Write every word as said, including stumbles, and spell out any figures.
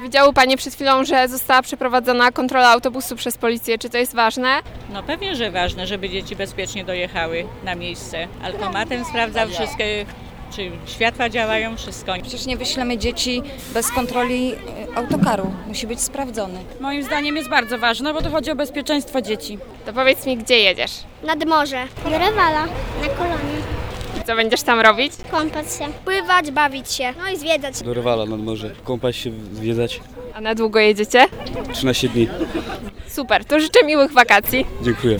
Widziały Panie przed chwilą, że została przeprowadzona kontrola autobusu przez policję. Czy to jest ważne? No pewnie, że ważne, żeby dzieci bezpiecznie dojechały na miejsce. Automatem sprawdzał wszystkie, czy światła działają, wszystko. Przecież nie wyślemy dzieci bez kontroli autokaru. Musi być sprawdzony. Moim zdaniem jest bardzo ważne, bo to chodzi o bezpieczeństwo dzieci. To powiedz mi, gdzie jedziesz? Nad morze. Do Rewala. Na kolonie. I co będziesz tam robić? Kąpać się. Pływać, bawić się. No i zwiedzać. Do Rewala nad morze. Kąpać się, zwiedzać. A na długo jedziecie? trzynaście dni. Super, to życzę miłych wakacji. Dziękuję.